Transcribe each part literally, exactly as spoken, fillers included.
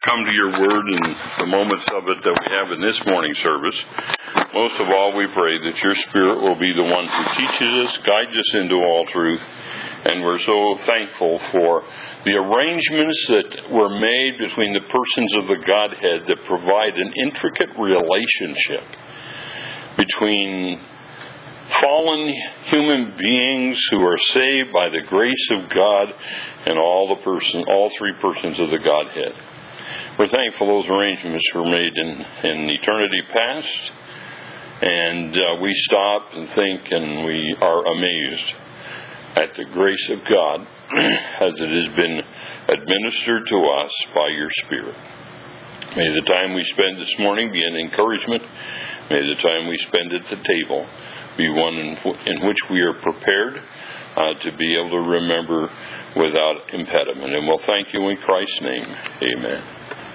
come to your word and the moments of it that we have in this morning service. Most of all, we pray that your Spirit will be the one who teaches us, guides us into all truth, and we're so thankful for the arrangements that were made between the persons of the Godhead that provide an intricate relationship between fallen human beings who are saved by the grace of God and all the person, all three persons of the Godhead. We're thankful those arrangements were made in, in eternity past, and uh, we stop and think and we are amazed at the grace of God as it has been administered to us by your Spirit. May the time we spend this morning be an encouragement. May the time we spend at the table be one in, in which we are prepared uh, to be able to remember without impediment. And we'll thank you in Christ's name. Amen.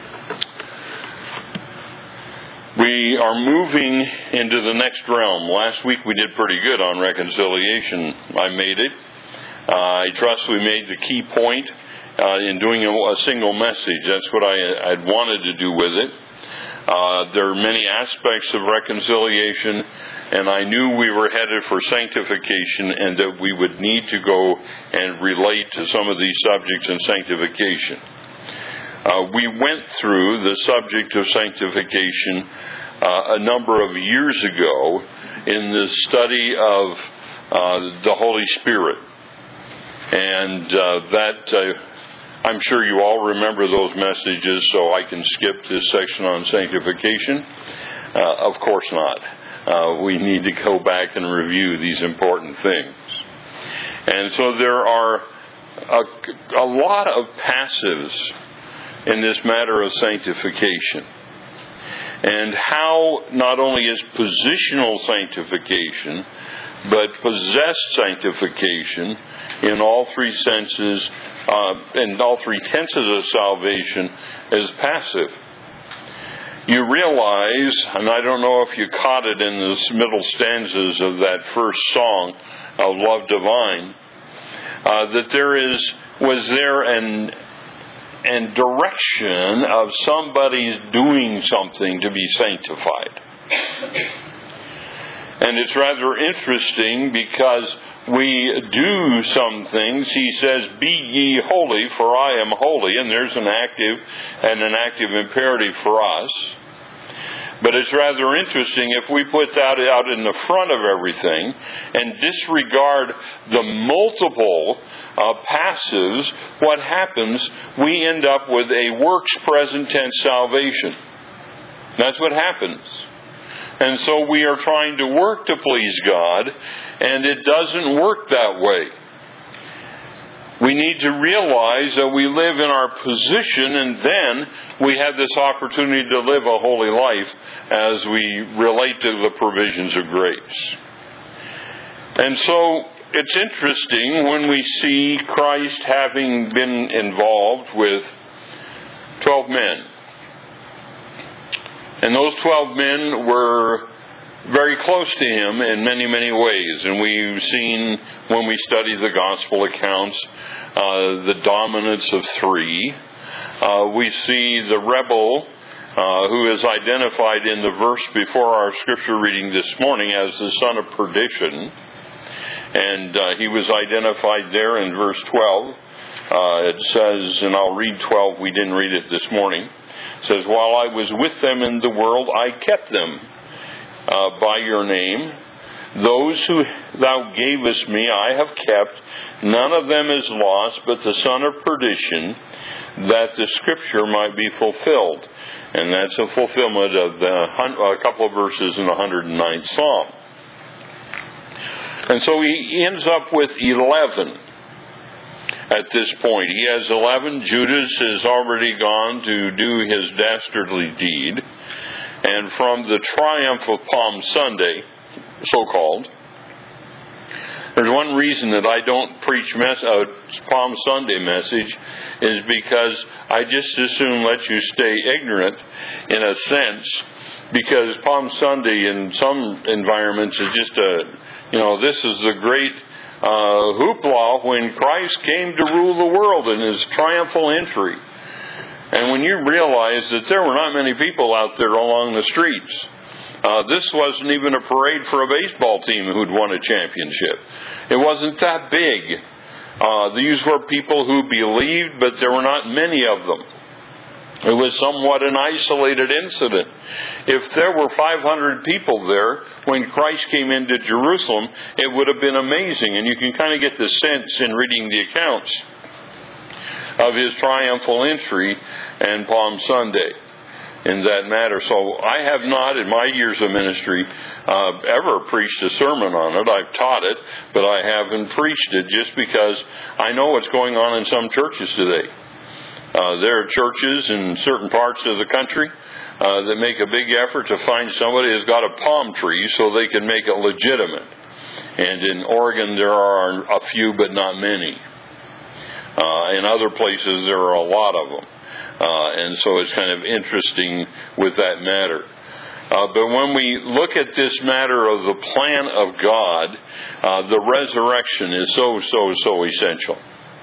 We are moving into the next realm. Last week we did pretty good on reconciliation. I made it. Uh, I trust we made the key point uh, in doing a, a single message. That's what I had wanted to do with it. Uh, there are many aspects of reconciliation, and I knew we were headed for sanctification and that we would need to go and relate to some of these subjects in sanctification. Uh, we went through the subject of sanctification uh, a number of years ago in the study of uh, the Holy Spirit. And uh, that, uh, I'm sure you all remember those messages, so I can skip this section on sanctification. Uh, of course not. Uh, we need to go back and review these important things. And so there are a, a lot of passives in this matter of sanctification. And how not only is positional sanctification, but possessed sanctification in all three senses, uh, in all three tenses of salvation, is passive. You realize, and I don't know if you caught it in the middle stanzas of that first song of Love Divine, uh, that there is, was there an and direction of somebody's doing something to be sanctified. And it's rather interesting because we do some things. He says, "Be ye holy, for I am holy," and there's an active and an active imperative for us. But it's rather interesting if we put that out in the front of everything and disregard the multiple uh, passives, what happens? We end up with a works present tense salvation. That's what happens. And so we are trying to work to please God, and it doesn't work that way. We need to realize that we live in our position, and then we have this opportunity to live a holy life as we relate to the provisions of grace. And so it's interesting when we see Christ having been involved with twelve men. And those twelve men were very close to him in many, many ways. And we've seen, when we study the gospel accounts, uh, the dominance of three. Uh, we see the rebel, uh, who is identified in the verse before our scripture reading this morning as the son of perdition. And uh, he was identified there in verse twelve. Uh, it says, and I'll read twelve, we didn't read it this morning. It says, "While I was with them in the world, I kept them Uh, by your name. Those who thou gavest me I have kept. None of them is lost, but the son of perdition, that the scripture might be fulfilled." And that's a fulfillment of the, a couple of verses in the one hundred ninth Psalm. And so he ends up with eleven at this point. He has eleven. Judas has already gone to do his dastardly deed. And from the triumph of Palm Sunday, so-called, there's one reason that I don't preach mes- a Palm Sunday message is because I just as soon let you stay ignorant in a sense, because Palm Sunday in some environments is just a, you know, this is the great uh, hoopla when Christ came to rule the world in his triumphal entry. And when you realize that there were not many people out there along the streets, uh, this wasn't even a parade for a baseball team who'd won a championship. It wasn't that big. Uh, these were people who believed, but there were not many of them. It was somewhat an isolated incident. If there were five hundred people there when Christ came into Jerusalem, it would have been amazing. And you can kind of get the sense in reading the accounts of his triumphal entry and Palm Sunday in that matter. So I have not, in my years of ministry, uh, ever preached a sermon on it. I've taught it, but I haven't preached it just because I know what's going on in some churches today. Uh, there are churches in certain parts of the country uh, that make a big effort to find somebody who's got a palm tree so they can make it legitimate. And in Oregon there are a few, but not many. Uh, in other places there are a lot of them. Uh, and so it's kind of interesting with that matter. Uh, but when we look at this matter of the plan of God, uh, the resurrection is so, so, so essential.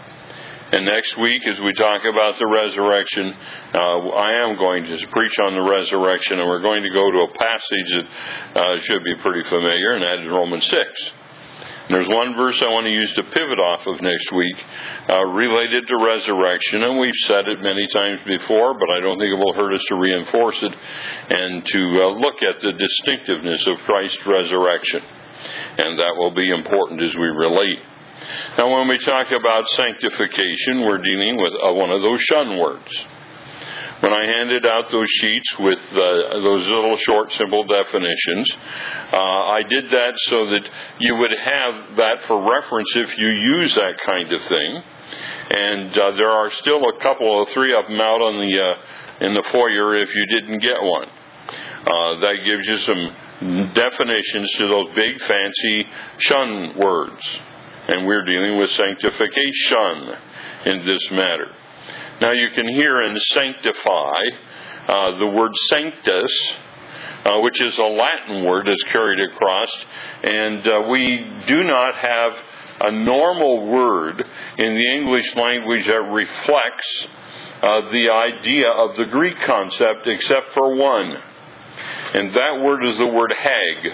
And next week, as we talk about the resurrection, uh, I am going to preach on the resurrection, and we're going to go to a passage that uh, should be pretty familiar, and that is Romans six. And there's one verse I want to use to pivot off of next week, uh, related to resurrection, and we've said it many times before, but I don't think it will hurt us to reinforce it and to uh, look at the distinctiveness of Christ's resurrection. And that will be important as we relate. Now, when we talk about sanctification, we're dealing with uh, one of those shun words. When I handed out those sheets with uh, those little short, simple definitions, uh, I did that so that you would have that for reference if you use that kind of thing. And uh, there are still a couple of three of them out on the uh, in the foyer if you didn't get one. Uh, that gives you some definitions to those big, fancy shun words. And we're dealing with sanctification in this matter. Now you can hear in sanctify uh, the word sanctus, uh, which is a Latin word that's carried across. And uh, we do not have a normal word in the English language that reflects uh, the idea of the Greek concept except for one. And that word is the word hag.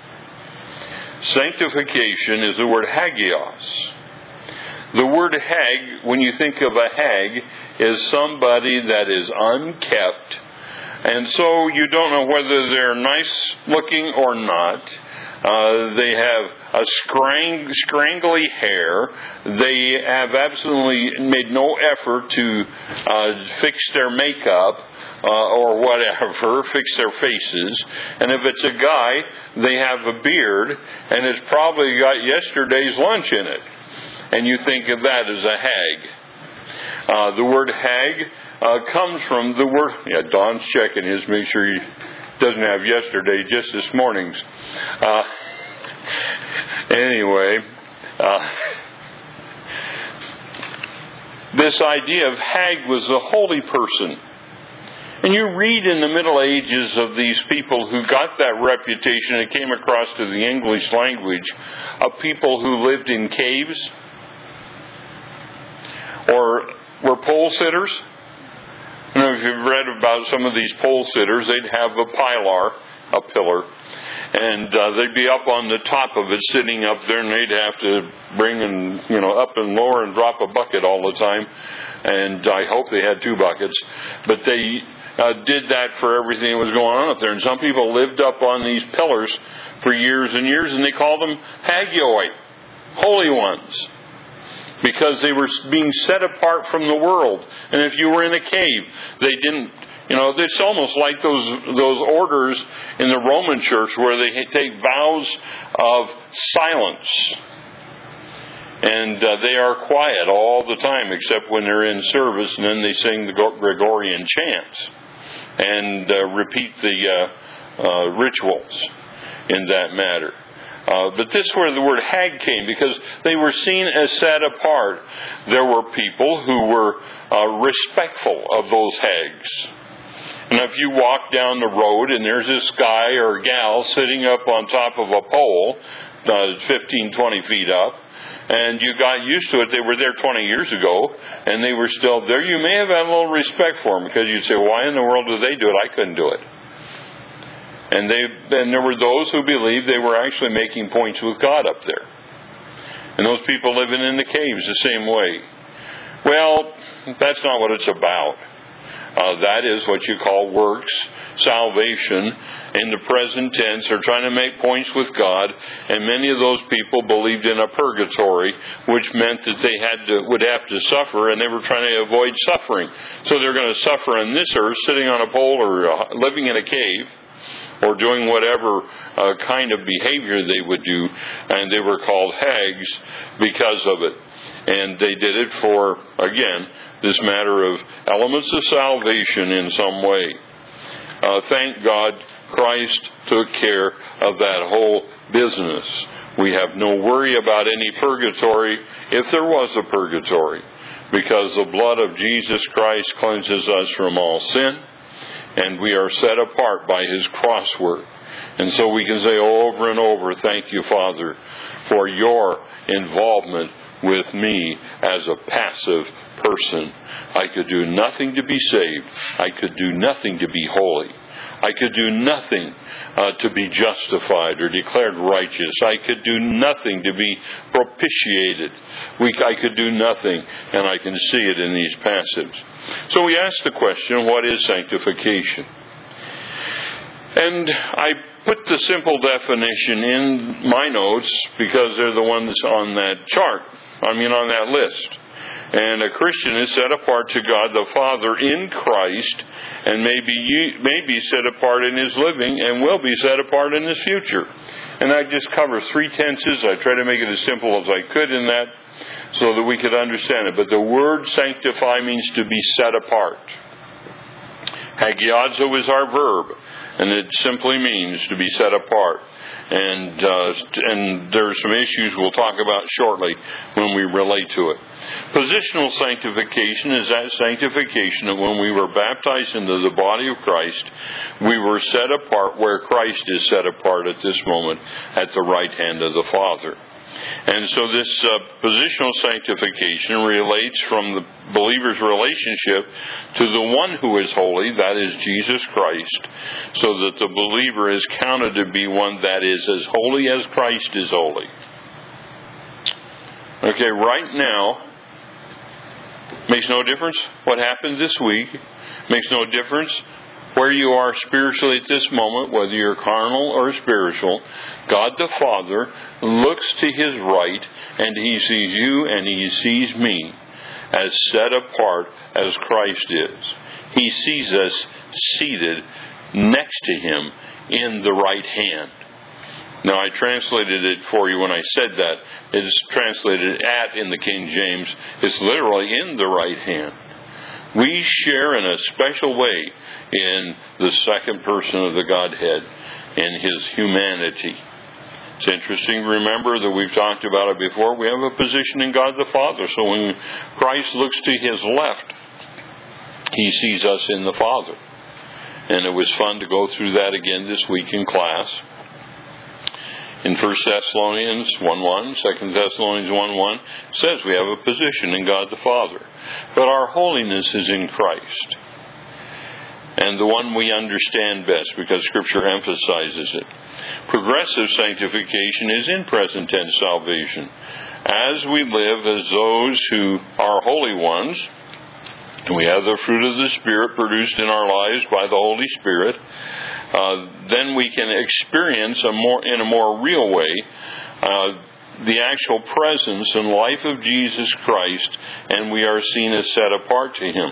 Sanctification is the word hagios. The word hag, when you think of a hag, is somebody that is unkept. And so you don't know whether they're nice looking or not. Uh, they have a scrang- scrangly hair. They have absolutely made no effort to uh, fix their makeup uh, or whatever, fix their faces. And if it's a guy, they have a beard, and it's probably got yesterday's lunch in it. And you think of that as a hag. Uh, the word hag uh, comes from the word... Yeah, Don's checking his, make sure he doesn't have yesterday, just this morning's. Uh, anyway, uh, this idea of hag was a holy person. And you read in the Middle Ages of these people who got that reputation and came across to the English language of people who lived in caves or were pole sitters. I don't know if you've read about some of these pole sitters. They'd have a pilar, a pillar, and uh, they'd be up on the top of it, sitting up there, and they'd have to bring and, you know, up and lower and drop a bucket all the time. And I hope they had two buckets. But they uh, did that for everything that was going on up there. And some people lived up on these pillars for years and years, and they called them hagioi, holy ones, because they were being set apart from the world. And if you were in a cave, they didn't, you know, it's almost like those those orders in the Roman church where they take vows of silence. And uh, they are quiet all the time except when they're in service, and then they sing the Gregorian chants and uh, repeat the uh, uh, rituals in that matter. Uh, but this is where the word hag came, because they were seen as set apart. There were people who were uh, respectful of those hags. And if you walk down the road and there's this guy or gal sitting up on top of a pole, uh, fifteen, twenty feet up, and you got used to it, they were there twenty years ago, and they were still there, you may have had a little respect for them, because you'd say, why in the world do they do it? I couldn't do it. And they, and there were those who believed they were actually making points with God up there. And those people living in the caves the same way. Well, that's not what it's about. Uh, that is what you call works, salvation. In the present tense, they're trying to make points with God, and many of those people believed in a purgatory, which meant that they had to, would have to suffer, and they were trying to avoid suffering. So they're going to suffer on this earth, sitting on a pole or uh, living in a cave, or doing whatever uh, kind of behavior they would do, and they were called hags because of it. And they did it for, again, this matter of elements of salvation in some way. Uh, thank God Christ took care of that whole business. We have no worry about any purgatory, if there was a purgatory, because the blood of Jesus Christ cleanses us from all sin, and we are set apart by His cross work. And so we can say over and over, thank you, Father, for your involvement with me as a passive person. I could do nothing to be saved. I could do nothing to be holy. I could do nothing uh, to be justified or declared righteous. I could do nothing to be propitiated. We, I could do nothing, and I can see it in these passages. So we ask the question, what is sanctification? And I put the simple definition in my notes because they're the ones on that chart. I mean, on that list. And a Christian is set apart to God the Father in Christ, and may be, may be set apart in his living, and will be set apart in his future. And that just covers three tenses. I try to make it as simple as I could in that, so that we could understand it. But the word sanctify means to be set apart. Hagiadzo is our verb, and it simply means to be set apart. And uh, and there are some issues we'll talk about shortly when we relate to it. Positional sanctification is that sanctification that when we were baptized into the body of Christ, we were set apart where Christ is set apart at this moment at the right hand of the Father. And so this uh, positional sanctification relates from the believer's relationship to the one who is holy, that is Jesus Christ, so that the believer is counted to be one that is as holy as Christ is holy. Okay, right now, makes no difference what happened this week, makes no difference where you are spiritually at this moment, whether you're carnal or spiritual. God the Father looks to His right, and He sees you and He sees me as set apart as Christ is. He sees us seated next to Him in the right hand. Now, I translated it for you when I said that. It is translated at in the King James. It's literally in the right hand. We share in a special way in the second person of the Godhead, in His humanity. It's interesting to remember that we've talked about it before. We have a position in God the Father. So when Christ looks to His left, He sees us in the Father. And it was fun to go through that again this week in class. In First Thessalonians one one, Second Thessalonians one one, it says we have a position in God the Father. But our holiness is in Christ. And the one we understand best, because Scripture emphasizes it. Progressive sanctification is in present tense salvation. As we live as those who are holy ones, and we have the fruit of the Spirit produced in our lives by the Holy Spirit, uh, then we can experience a more, in a more real way uh, the actual presence and life of Jesus Christ, and we are seen as set apart to Him.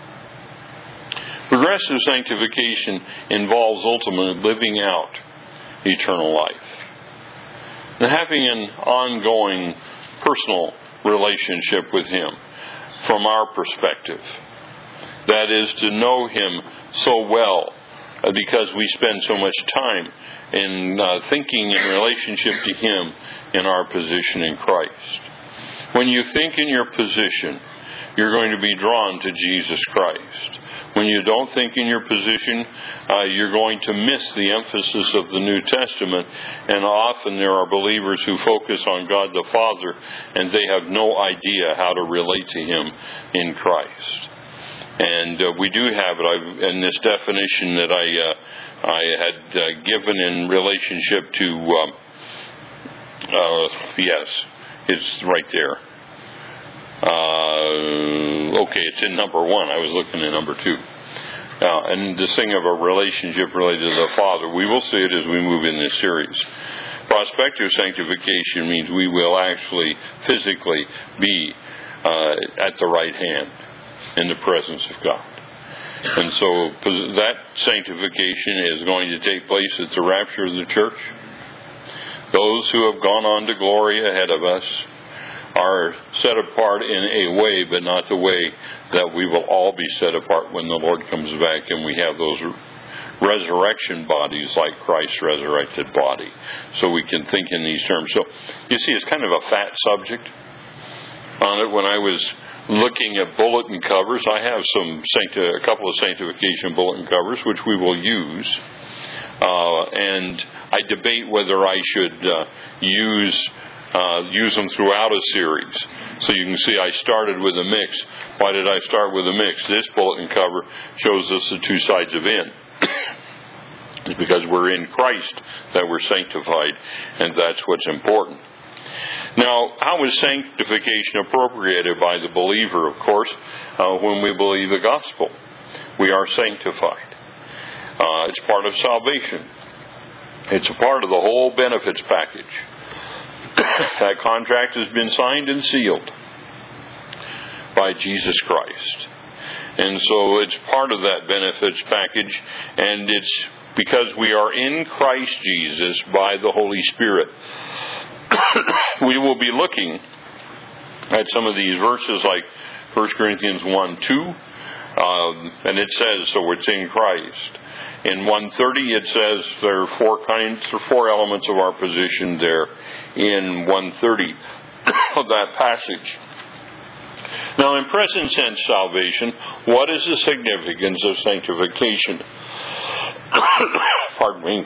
Progressive sanctification involves ultimately living out eternal life and having an ongoing personal relationship with Him from our perspective. That is, to know Him so well uh, because we spend so much time in uh, thinking in relationship to Him in our position in Christ. When you think in your position, you're going to be drawn to Jesus Christ. When you don't think in your position, uh, you're going to miss the emphasis of the New Testament. And often there are believers who focus on God the Father, and they have no idea how to relate to Him in Christ. And uh, we do have it I've, in this definition that I uh, I had uh, given in relationship to, um, uh, yes, it's right there. Uh, okay, it's in number one. I was looking at number two. Uh, and this thing of a relationship related to the Father, we will see it as we move in this series. Prospective sanctification means we will actually physically be uh, at the right hand in the presence of God. And so that sanctification is going to take place at the rapture of the church. Those who have gone on to glory ahead of us are set apart in a way, but not the way that we will all be set apart when the Lord comes back and we have those resurrection bodies like Christ's resurrected body. So we can think in these terms. So you see, it's kind of a fat subject on it. When I was looking at bulletin covers, I have some sancti- a couple of sanctification bulletin covers which we will use. Uh, and I debate whether I should uh, use Uh, use them throughout a series. So you can see I started with a mix. Why did I start with a mix? This bulletin cover shows us the two sides of in. It's because we're in Christ that we're sanctified, and that's what's important. Now, how is sanctification appropriated by the believer? Of course, uh, when we believe the gospel, we are sanctified. Uh, it's part of salvation. It's a part of the whole benefits package. That contract has been signed and sealed by Jesus Christ. And so it's part of that benefits package, and it's because we are in Christ Jesus by the Holy Spirit. We will be looking at some of these verses like First Corinthians one two, um, and it says, so it's in Christ. In one thirty, it says there are four kinds, or four elements of our position there in one thirty of that passage. Now, in present sense salvation, what is the significance of sanctification? Pardon me.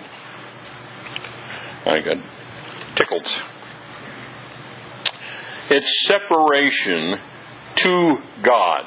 I got tickled. It's separation to God.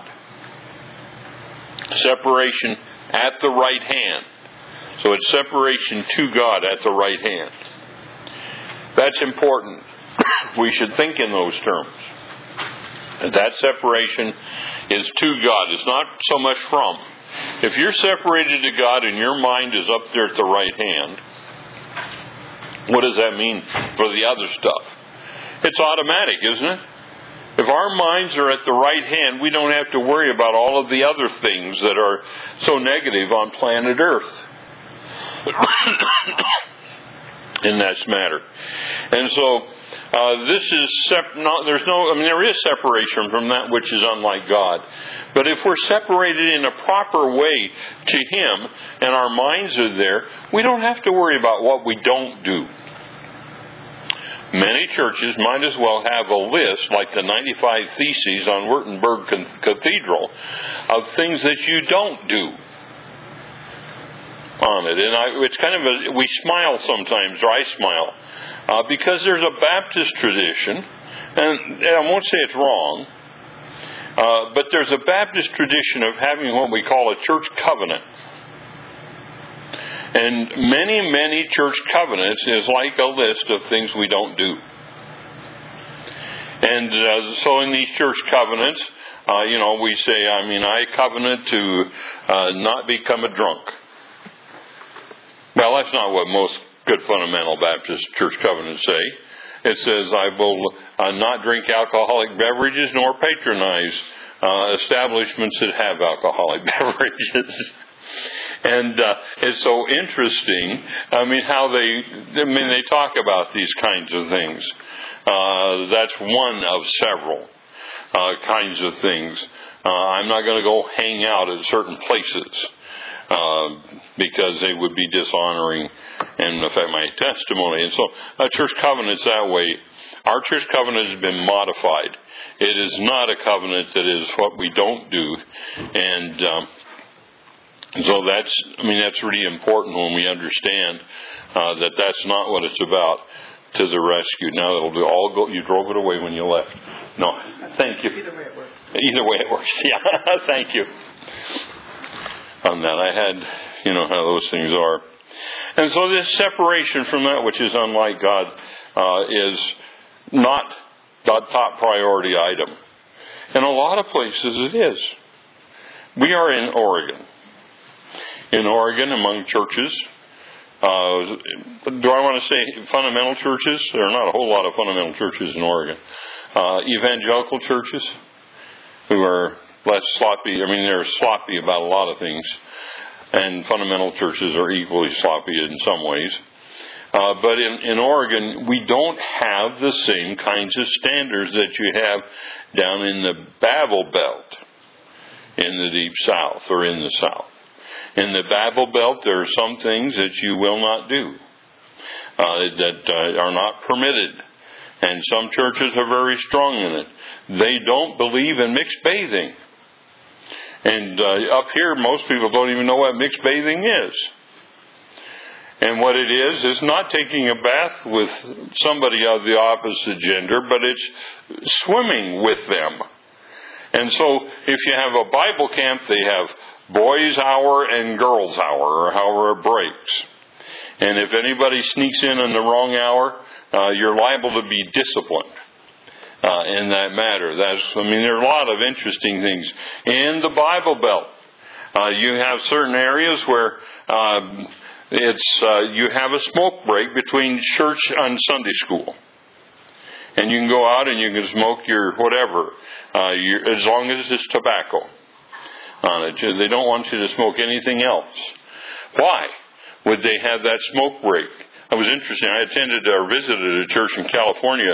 Separation at the right hand. So it's separation to God at the right hand. That's important. We should think in those terms. That separation is to God. It's not so much from. If you're separated to God and your mind is up there at the right hand, what does that mean for the other stuff? It's automatic, isn't it? If our minds are at the right hand, we don't have to worry about all of the other things that are so negative on planet Earth. In that matter. And so, uh, this is, sep- not, there's no, I mean, there is separation from that which is unlike God. But if we're separated in a proper way to Him, and our minds are there, we don't have to worry about what we don't do. Many churches might as well have a list, like the ninety-five Theses on Wittenberg Cathedral, of things that you don't do on it. And I, it's kind of a, we smile sometimes, or I smile, uh, because there's a Baptist tradition, and, and I won't say it's wrong, uh, but there's a Baptist tradition of having what we call a church covenant. And many, many church covenants is like a list of things we don't do. And uh, so in these church covenants, uh, you know, we say, I mean, I covenant to uh, not become a drunk. Well, that's not what most good fundamental Baptist church covenants say. It says, I will uh, not drink alcoholic beverages nor patronize uh, establishments that have alcoholic beverages. And uh, it's so interesting, I mean, how they, I mean, they talk about these kinds of things. Uh, that's one of several uh, kinds of things. Uh, I'm not going to go hang out at certain places. Uh, because they would be dishonoring and affect my testimony. And so a church covenant's that way. Our church covenant has been modified. It is not a covenant that is what we don't do. And um, so that's, I mean, that's really important when we understand uh, that that's not what it's about. To the rescue. Now it'll all go. You drove it away when you left. No, thank you. Either way it works. Either way it works. Yeah, thank you. On that, I had, you know how those things are. And so this separation from that which is unlike God uh, is not the top priority item. In a lot of places it is. We are in Oregon. In Oregon, among churches, uh, do I want to say fundamental churches? There are not a whole lot of fundamental churches in Oregon. Uh, evangelical churches who are less sloppy. I mean, they're sloppy about a lot of things. And fundamental churches are equally sloppy in some ways. Uh, but in, in Oregon, we don't have the same kinds of standards that you have down in the Bible Belt, in the Deep South, or in the South. In the Bible Belt, there are some things that you will not do, uh, that uh, are not permitted. And some churches are very strong in it. They don't believe in mixed bathing. And uh, up here, most people don't even know what mixed bathing is. And what it is, is not taking a bath with somebody of the opposite gender, but it's swimming with them. And so, if you have a Bible camp, they have boys' hour and girls' hour, or hour of breaks. And if anybody sneaks in in the wrong hour, uh, you're liable to be disciplined uh, in that matter. That's, I mean, there are a lot of interesting things in the Bible Belt. Uh, you have certain areas where uh, it's uh, you have a smoke break between church and Sunday school. And you can go out and you can smoke your whatever, uh, your, as long as it's tobacco on it. They don't want you to smoke anything else. Why would they have that smoke break? It was interesting. I attended or visited a church in California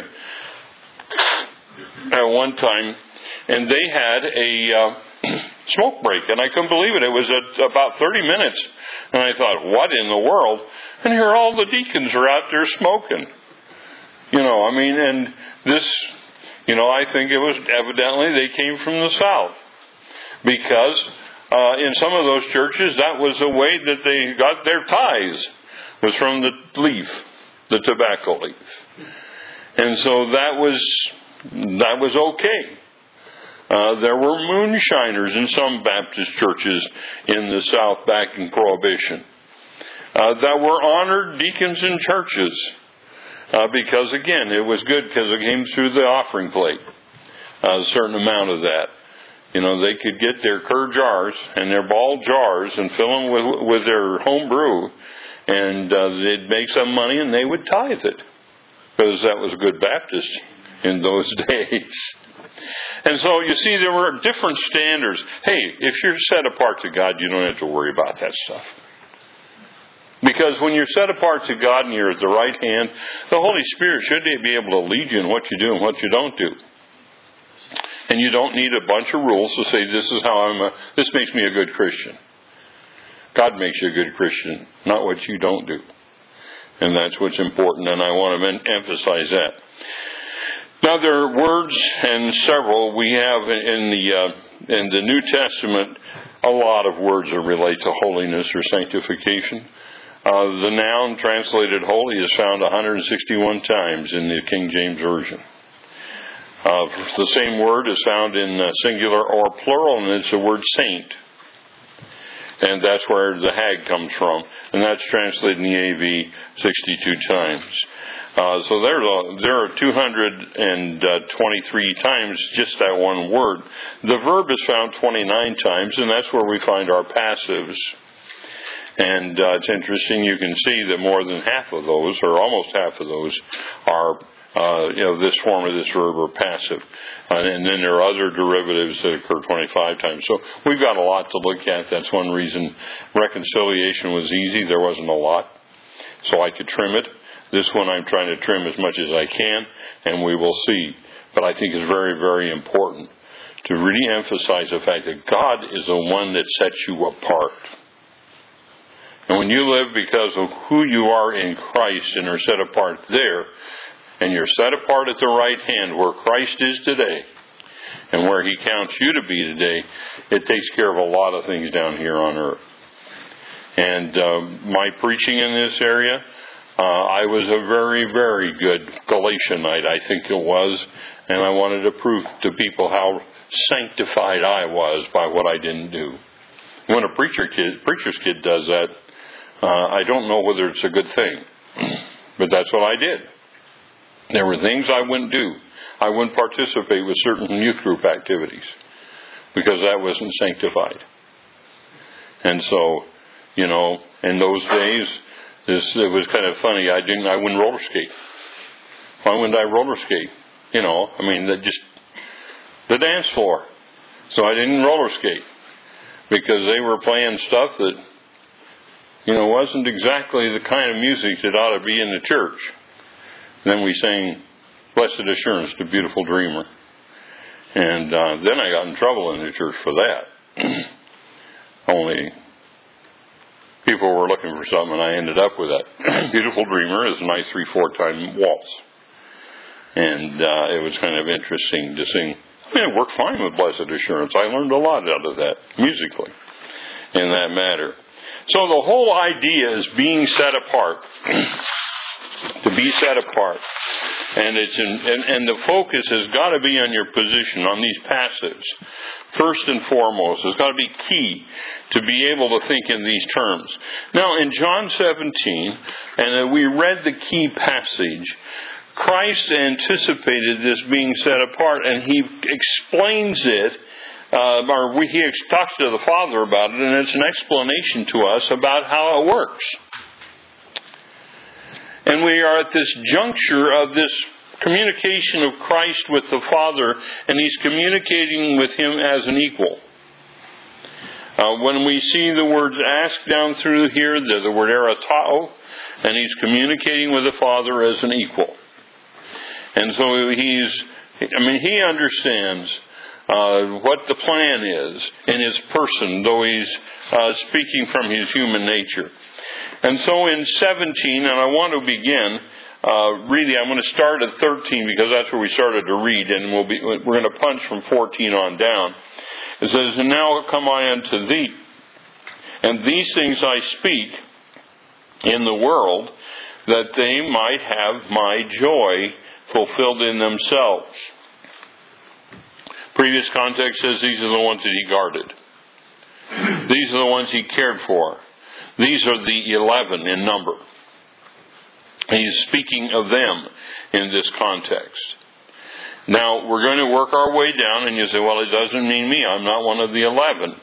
at one time, and they had a uh, smoke break, and I couldn't believe it. It was at about thirty minutes, and I thought, what in the world? And here all the deacons are out there smoking. You know, I mean, and this, you know, I think it was evidently they came from the South. Because uh, in some of those churches, that was the way that they got their tithes, was from the leaf, the tobacco leaf. And so that was that was okay. Uh, there were moonshiners in some Baptist churches in the South back in Prohibition. Uh, that were honored deacons in churches. Uh, because, again, it was good because it came through the offering plate, uh, a certain amount of that. You know, they could get their cur jars and their ball jars and fill them with, with their home brew, and uh, they'd make some money and they would tithe it, because that was good Baptist in those days. And so, you see, there were different standards. Hey, if you're set apart to God, you don't have to worry about that stuff. Because when you're set apart to God and you're at the right hand, the Holy Spirit should be able to lead you in what you do and what you don't do. And you don't need a bunch of rules to say, this is how I'm a, this makes me a good Christian. God makes you a good Christian, not what you don't do. And that's what's important, and I want to emphasize that. Now there are words, and several we have in the uh, in the New Testament. A lot of words that relate to holiness or sanctification. Uh, the noun translated holy is found one hundred sixty-one times in the King James Version. Uh, the same word is found in uh, singular or plural, and it's the word saint. And that's where the hag comes from. And that's translated in the A V sixty-two times. Uh, so there, there are two hundred twenty-three times just that one word. The verb is found twenty-nine times, and that's where we find our passives. And uh, it's interesting, you can see that more than half of those, or almost half of those, are, uh, you know, this form of this verb are passive. Uh, and then there are other derivatives that occur twenty-five times. So we've got a lot to look at. That's one reason reconciliation was easy. There wasn't a lot. So I could trim it. This one I'm trying to trim as much as I can, and we will see. But I think it's very, very important to really emphasize the fact that God is the one that sets you apart. And when you live because of who you are in Christ and are set apart there, and you're set apart at the right hand where Christ is today, and where He counts you to be today, it takes care of a lot of things down here on earth. And uh, my preaching in this area, uh, I was a very, very good Galatianite, I think it was, and I wanted to prove to people how sanctified I was by what I didn't do. When a preacher kid, preacher's kid does that, uh, I don't know whether it's a good thing, but that's what I did. There were things I wouldn't do. I wouldn't participate with certain youth group activities because that wasn't sanctified. And so, you know, in those days, this it was kind of funny. I didn't. I wouldn't roller skate. Why wouldn't I roller skate? You know, I mean, the, just the dance floor. So I didn't roller skate because they were playing stuff that, you know, wasn't exactly the kind of music that ought to be in the church. And then we sang "Blessed Assurance" to "Beautiful Dreamer," and uh, then I got in trouble in the church for that. Only people were looking for something, and I ended up with that. "Beautiful Dreamer" is a nice three four time waltz, and uh, it was kind of interesting to sing. I mean, it worked fine with "Blessed Assurance." I learned a lot out of that musically, in that matter. So the whole idea is being set apart. To be set apart. And it's in, and, and the focus has got to be on your position, on these passives. First and foremost, it's got to be key to be able to think in these terms. Now, in John seventeen, and we read the key passage, Christ anticipated this being set apart, and He explains it, uh, or He talks to the Father about it, and it's an explanation to us about how it works. And we are at this juncture of this communication of Christ with the Father, and He's communicating with Him as an equal. Uh, when we see the words "ask" down through here, the, the word "eratao," and He's communicating with the Father as an equal. And so He's, I mean, He understands uh, what the plan is in His person, though He's uh, speaking from His human nature. And so in seventeen, and I want to begin, uh, really I'm going to start at thirteen because that's where we started to read, and we'll be, we're going to punch from fourteen on down. It says, "And now come I unto thee, and these things I speak in the world, that they might have my joy fulfilled in themselves." Previous context says these are the ones that He guarded. These are the ones He cared for. These are the eleven in number. He's speaking of them in this context. Now, we're going to work our way down, and you say, well, it doesn't mean me. I'm not one of the eleven.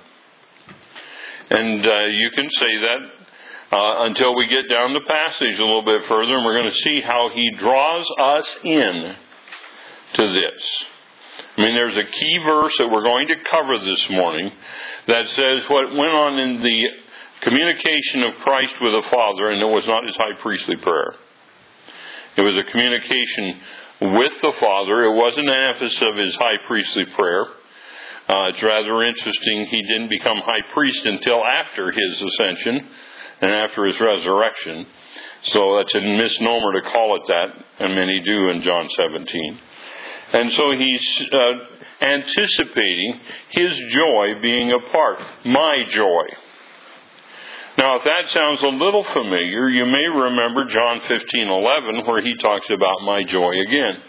And uh, you can say that uh, until we get down the passage a little bit further, and we're going to see how He draws us in to this. I mean, there's a key verse that we're going to cover this morning that says what went on in the communication of Christ with the Father, and it was not His high priestly prayer. It was a communication with the Father. It wasn't an emphasis of His high priestly prayer. Uh, it's rather interesting. He didn't become high priest until after His ascension and after His resurrection. So that's a misnomer to call it that, and many do in John seventeen. And so He's uh, anticipating His joy being a part, my joy. Now, if that sounds a little familiar, you may remember John fifteen eleven, where He talks about my joy again.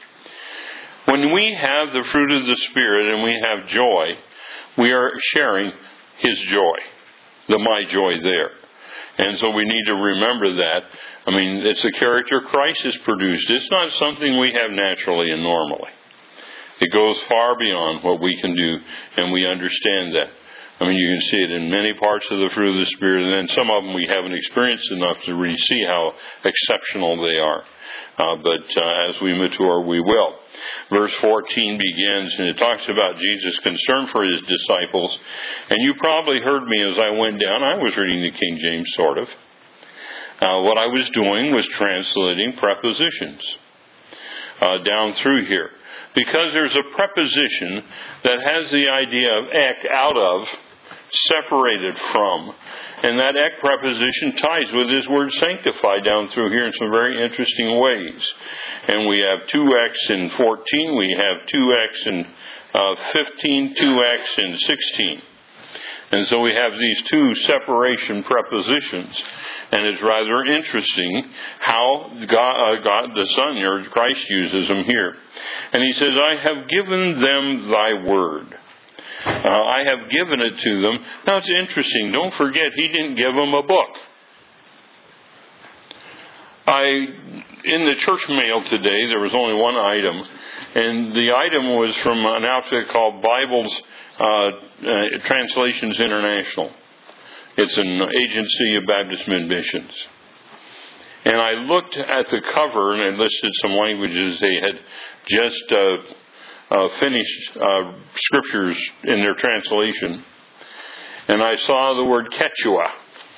When we have the fruit of the Spirit and we have joy, we are sharing His joy, the my joy there. And so we need to remember that. I mean, it's the character Christ has produced. It's not something we have naturally and normally. It goes far beyond what we can do, and we understand that. I mean, you can see it in many parts of the fruit of the Spirit, and then some of them we haven't experienced enough to really see how exceptional they are. Uh, but uh, as we mature, we will. Verse fourteen begins, and it talks about Jesus' concern for His disciples. And you probably heard me as I went down. I was reading the King James, sort of. Uh, what I was doing was translating prepositions uh, down through here. Because there's a preposition that has the idea of ek, out of, separated from. And that ek preposition ties with this word sanctify down through here in some very interesting ways. And we have two x in fourteen, we have two x in uh, fifteen, two x in sixteen. And so we have these two separation prepositions. And it's rather interesting how God, uh, God the Son, or Christ, uses them here. And he says, I have given them thy word. Uh, I have given it to them. Now it's interesting. Don't forget, he didn't give them a book. I, in the church mail today, there was only one item. And the item was from an outfit called Bibles uh, uh, Translations International. It's an agency of Baptist Missions. And I looked at the cover and it listed some languages they had just uh, uh, finished uh, scriptures in their translation. And I saw the word Quechua.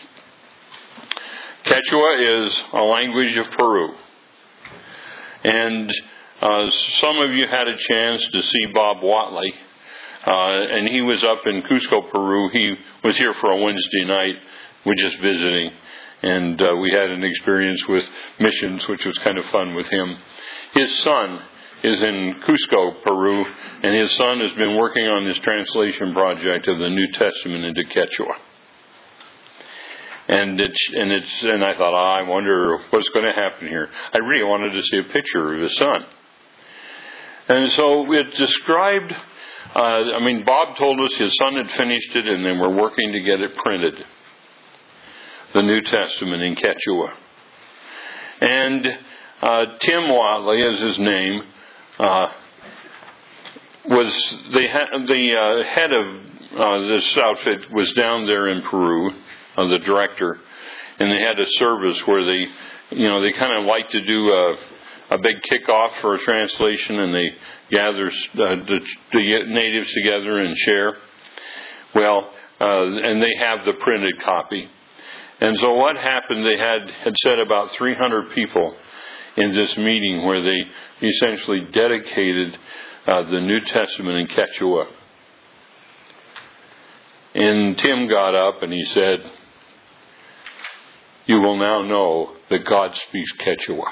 Quechua is a language of Peru. And uh, some of you had a chance to see Bob Watley. Uh, and he was up in Cusco, Peru. He was here for a Wednesday night. We're just visiting. And uh, we had an experience with missions, which was kind of fun with him. His son is in Cusco, Peru, and his son has been working on this translation project of the New Testament into Quechua. And it's, and it's, and I thought, oh, I wonder what's going to happen here. I really wanted to see a picture of his son. And so it described, uh, I mean, Bob told us his son had finished it and they were working to get it printed. The New Testament in Quechua. And uh, Tim Watley is his name. Uh, was the the uh, head of uh, this outfit was down there in Peru, uh, the director, and they had a service where they, you know, they kind of like to do a, a big kickoff for a translation, and they gather uh, the, the natives together and share. Well, uh, and they have the printed copy. And so what happened, they had, had said about three hundred people in this meeting where they essentially dedicated uh, the New Testament in Quechua. And Tim got up and he said, you will now know that God speaks Quechua.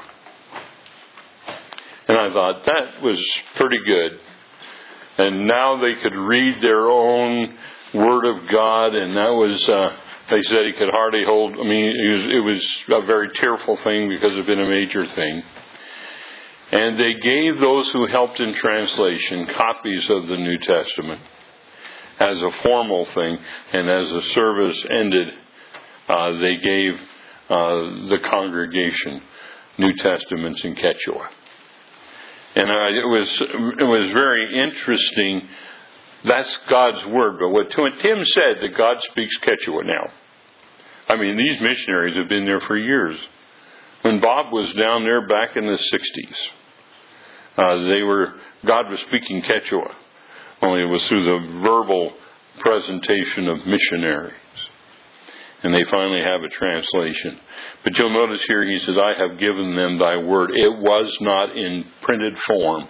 And I thought, that was pretty good. And now they could read their own Word of God, and that was... Uh, They said he could hardly hold, I mean, it was, it was a very tearful thing because it had been a major thing. And they gave those who helped in translation copies of the New Testament as a formal thing. And as the service ended, uh, they gave uh, the congregation New Testaments in Quechua. And uh, it was it was very interesting. That's God's word. But what Tim said, that God speaks Quechua now. I mean, these missionaries have been there for years. When Bob was down there back in the sixties, uh, they were, God was speaking Quechua. Only it was through the verbal presentation of missionaries. And they finally have a translation. But you'll notice here, he says, I have given them thy word. It was not in printed form.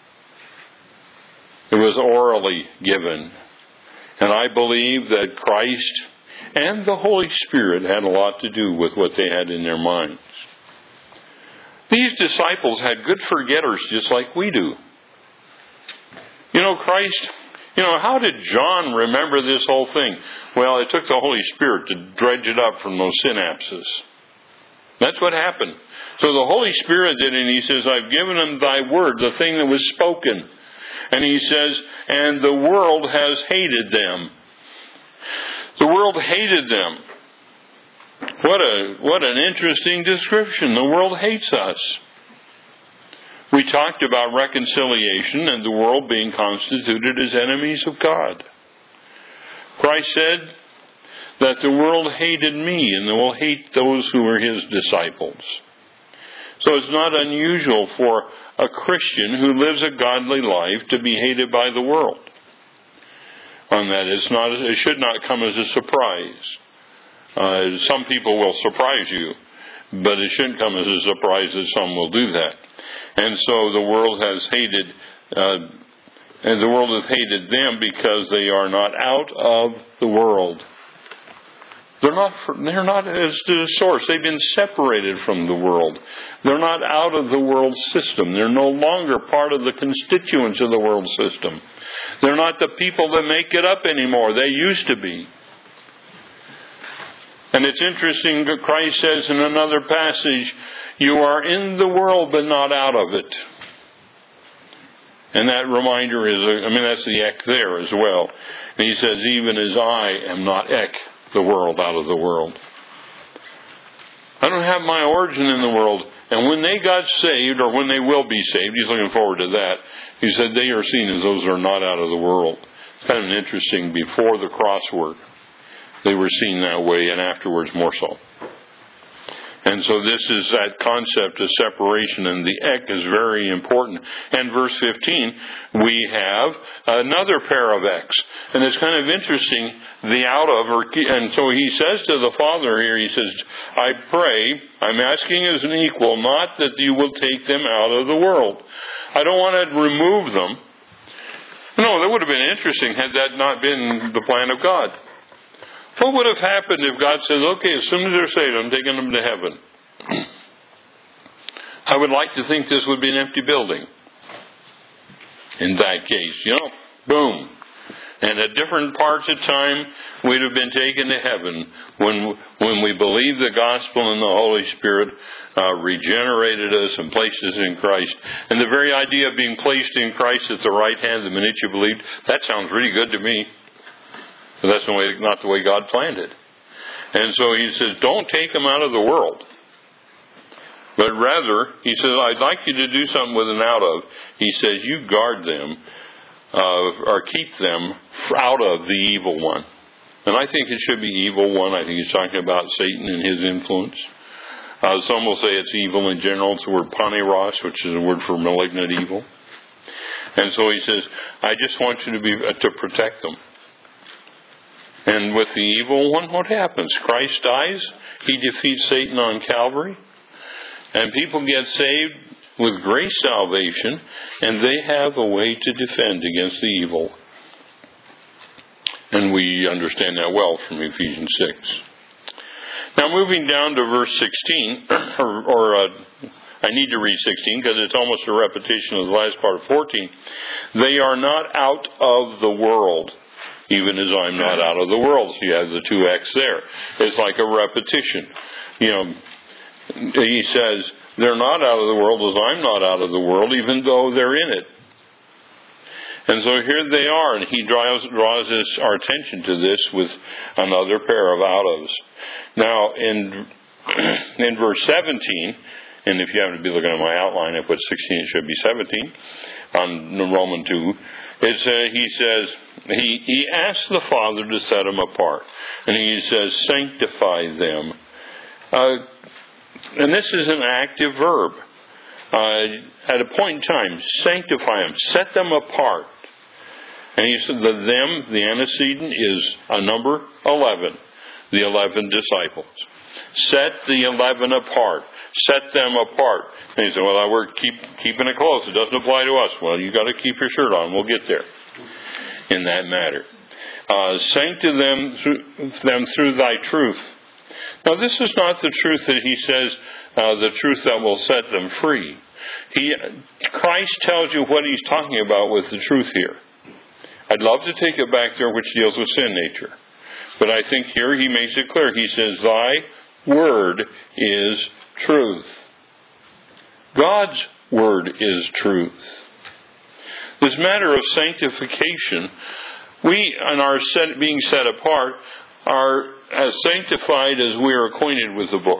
It was orally given. And I believe that Christ and the Holy Spirit had a lot to do with what they had in their minds. These disciples had good forgetters just like we do. You know, Christ, you know, how did John remember this whole thing? Well, it took the Holy Spirit to dredge it up from those synapses. That's what happened. So the Holy Spirit did it, and he says, I've given them thy word, the thing that was spoken. And he says, and the world has hated them. The world hated them. What a what an interesting description. The world hates us. We talked about reconciliation and the world being constituted as enemies of God. Christ said that the world hated me and they will hate those who are his disciples. So it's not unusual for a Christian who lives a godly life to be hated by the world. On that, it's not, it should not come as a surprise. Uh, some people will surprise you, but it shouldn't come as a surprise that some will do that. And so the world has hated uh, and the world hath hated them because they are not out of the world. They're not, they're not as to the source. They've been separated from the world. They're not out of the world system. They're no longer part of the constituents of the world system. They're not the people that make it up anymore. They used to be. And it's interesting that Christ says in another passage, you are in the world but not out of it. And that reminder is, I mean, that's the ek there as well. And he says, even as I am not ek, the world, out of the world. I don't have my origin in the world. And when they got saved, or when they will be saved, he's looking forward to that, he said they are seen as those that are not out of the world. It's kind of interesting, before the cross work, they were seen that way, and afterwards more so. And so this is that concept of separation, and the ek is very important. And verse fifteen, we have another pair of eks. And it's kind of interesting, the out of, or, and so he says to the Father here, he says, I pray, I'm asking as an equal, not that you will take them out of the world. I don't want to remove them. No, that would have been interesting had that not been the plan of God. What would have happened if God says, okay, as soon as they're saved, I'm taking them to heaven? I would like to think this would be an empty building. In that case, you know, boom. And at different parts of time, we'd have been taken to heaven when when we believed the gospel and the Holy Spirit uh, regenerated us and placed us in Christ. And the very idea of being placed in Christ at the right hand the minute you believed, that sounds really good to me. But that's the way, not the way God planned it. And so he says, don't take them out of the world. But rather, he says, I'd like you to do something with an out of. He says, you guard them, uh, or keep them out of the evil one. And I think it should be evil one. I think he's talking about Satan and his influence. Uh, some will say it's evil in general. It's the word paneros, which is a word for malignant evil. And so he says, I just want you to be uh, to protect them. And with the evil one, what happens? Christ dies. He defeats Satan on Calvary. And people get saved with great salvation. And they have a way to defend against the evil. And we understand that well from Ephesians six. Now moving down to verse sixteen, or, or uh, I need to read sixteen because it's almost a repetition of the last part of fourteen. They are not out of the world, even as I'm not out of the world. So you have the two X there. It's like a repetition. You know, he says, they're not out of the world as I'm not out of the world, even though they're in it. And so here they are, and he draws, draws this, our attention to this with another pair of out-ofs. Now, in, in verse seventeen, and if you happen to be looking at my outline, I put sixteen, it should be seventeen, on Roman two, it's, uh, he says, he, he asks the Father to set them apart. And he says, sanctify them. Uh, and this is an active verb. Uh, at a point in time, sanctify them, set them apart. And he said, the them, the antecedent, is a number eleven, the eleven disciples. Set the eleven apart. Set them apart. And he said, well, we're keep, keeping it close. It doesn't apply to us. Well, you got to keep your shirt on. We'll get there in that matter. Uh, sanctify them through, them through thy truth. Now, this is not the truth that he says, uh, the truth that will set them free. He, Christ tells you what he's talking about with the truth here. I'd love to take it back there, which deals with sin nature. But I think here he makes it clear. He says, thy word is truth. God's word is truth. This matter of sanctification, we, in our set, being set apart, are as sanctified as we are acquainted with the book.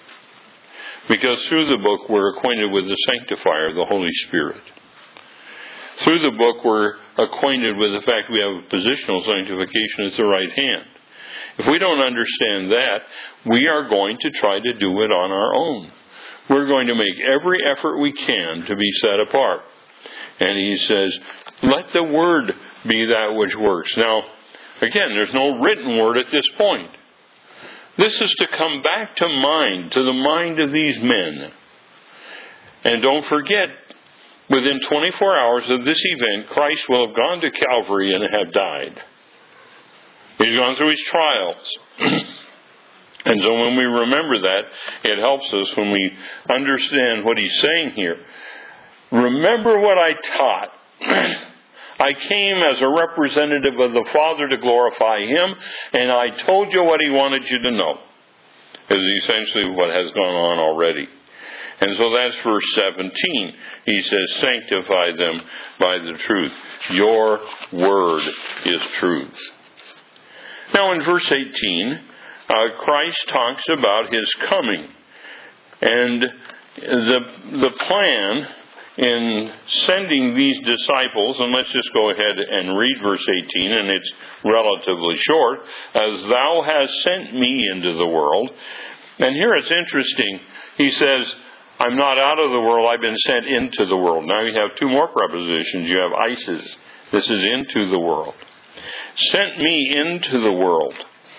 Because through the book we're acquainted with the sanctifier, the Holy Spirit. Through the book we're acquainted with the fact we have a positional sanctification at the right hand. If we don't understand that, we are going to try to do it on our own. We're going to make every effort we can to be set apart. And he says, let the word be that which works. Now, again, there's no written word at this point. This is to come back to mind, to the mind of these men. And don't forget, within twenty-four hours of this event, Christ will have gone to Calvary and have died. He's gone through his trials. And so when we remember that, it helps us when we understand what he's saying here. Remember what I taught. I came as a representative of the Father to glorify him, and I told you what he wanted you to know. Is essentially what has gone on already. And so that's verse seventeen. He says, sanctify them by the truth. Your word is truth. Now in verse eighteen, uh, Christ talks about his coming. And the, the plan in sending these disciples, and let's just go ahead and read verse eighteen, and it's relatively short, as thou hast sent me into the world. And here it's interesting. He says, I'm not out of the world, I've been sent into the world. Now you have two more prepositions. You have ices. This is into the world. Sent me into the world.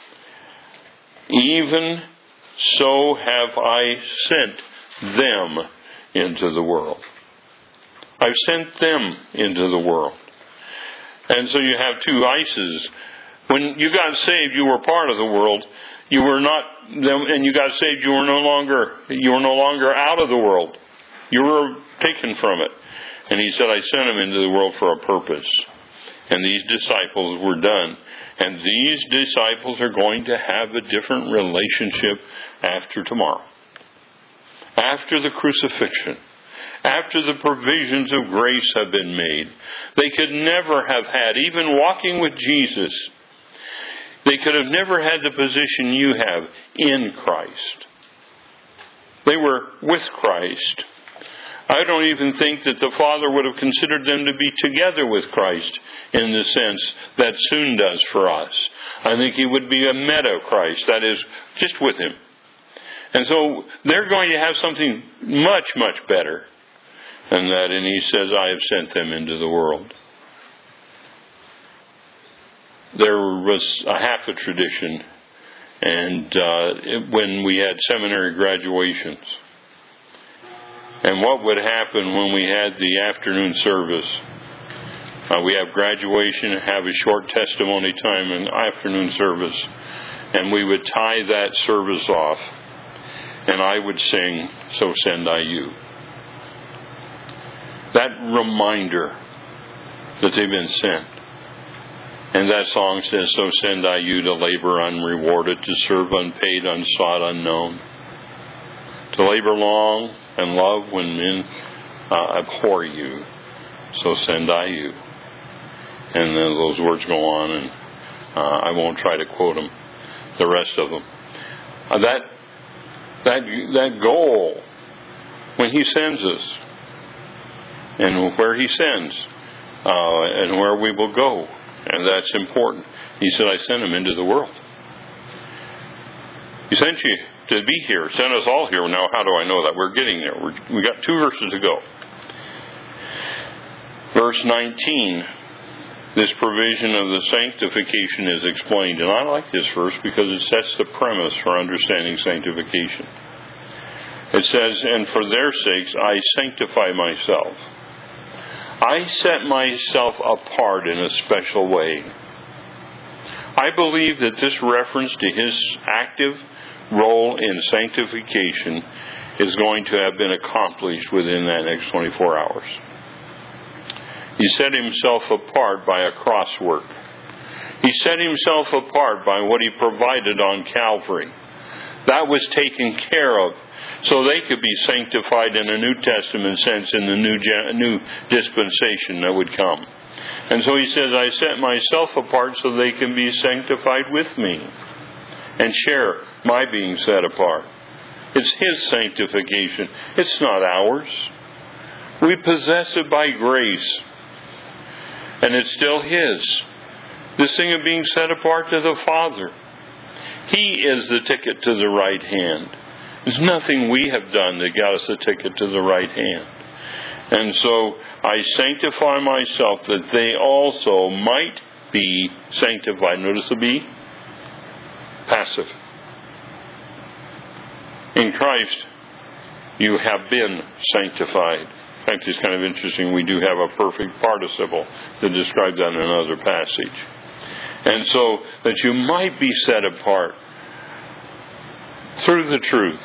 Even so have I sent them into the world. I've sent them into the world. And so you have two ices. When you got saved, you were part of the world. You were not, and you got saved, you were no longer, you were no longer out of the world. You were taken from it. And he said, I sent them into the world for a purpose. And these disciples were done. And these disciples are going to have a different relationship after tomorrow. After the crucifixion. After the provisions of grace have been made. They could never have had, even walking with Jesus, they could have never had the position you have in Christ. They were with Christ. I don't even think that the Father would have considered them to be together with Christ in the sense that soon does for us. I think he would be a meta Christ, that is, just with him. And so they're going to have something much, much better than that. And he says, I have sent them into the world. There was a half a tradition, and uh, it, when we had seminary graduations, and what would happen when we had the afternoon service? Uh, we have graduation, have a short testimony time, and afternoon service, and we would tie that service off, and I would sing, "So Send I You." That reminder that they've been sent. And that song says, so send I you to labor unrewarded, to serve unpaid, unsought, unknown. To labor long and love when men uh, abhor you. So send I you. And then those words go on, and uh, I won't try to quote them, the rest of them. Uh, that, that, that goal, when he sends us, and where he sends, uh, and where we will go, and that's important. He said, I sent him into the world. He sent you to be here, sent us all here. Now, how do I know that? We're getting there. We're, we got two verses to go. Verse nineteen, this provision of the sanctification is explained. And I like this verse because it sets the premise for understanding sanctification. It says, and for their sakes I sanctify myself. I set myself apart in a special way. I believe that this reference to his active role in sanctification is going to have been accomplished within that next twenty-four hours. He set himself apart by a cross work. He set himself apart by what he provided on Calvary. That was taken care of so they could be sanctified in a New Testament sense in the new, new dispensation that would come. And so he says, I set myself apart so they can be sanctified with me and share my being set apart. It's his sanctification. It's not ours. We possess it by grace. And it's still his. This thing of being set apart to the Father. He is the ticket to the right hand. There's nothing we have done that got us the ticket to the right hand. And so I sanctify myself that they also might be sanctified. Notice the be passive. In Christ, you have been sanctified. In fact, it's kind of interesting. We do have a perfect participle that describes that in another passage. And so that you might be set apart through the truth.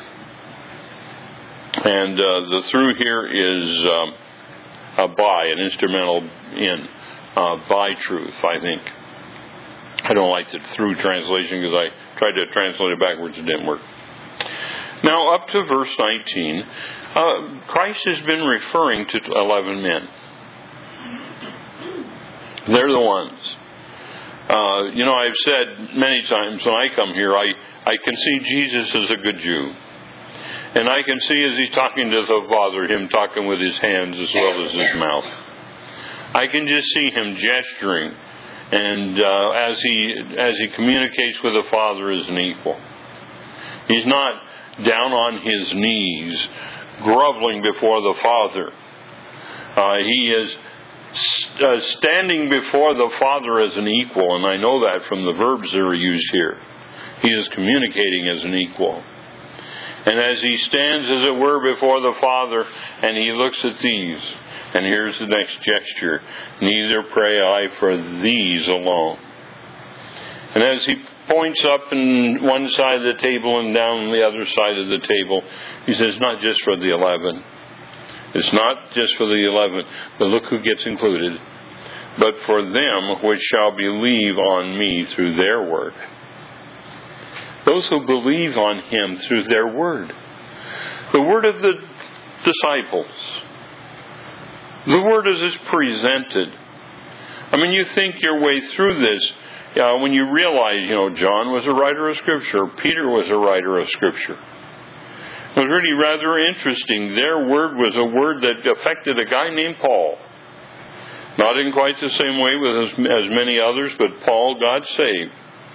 And uh, the through here is um, a by, an instrumental in, uh, by truth, I think. I don't like the through translation because I tried to translate it backwards. It didn't work. Now, up to verse nineteen, uh, Christ has been referring to eleven men. They're the ones. Uh, you know, I've said many times when I come here, I, I can see Jesus as a good Jew. And I can see as he's talking to the Father, him talking with his hands as well as his mouth. I can just see him gesturing, and uh, as he as he communicates with the Father as an equal. He's not down on his knees, groveling before the Father. Uh, he is uh, standing before the Father as an equal, and I know that from the verbs that are used here. He is communicating as an equal. And as he stands, as it were, before the Father, and he looks at these, and here's the next gesture, neither pray I for these alone. And as he points up in one side of the table and down the other side of the table, he says, not just for the eleven. It's not just for the eleven, but look who gets included. But for them which shall believe on me through their word. Those who believe on him through their word. The word of the disciples. The word as it's presented. I mean, you think your way through this uh, when you realize, you know, John was a writer of Scripture. Peter was a writer of Scripture. It was really rather interesting. Their word was a word that affected a guy named Paul. Not in quite the same way with as, as many others, but Paul God saved.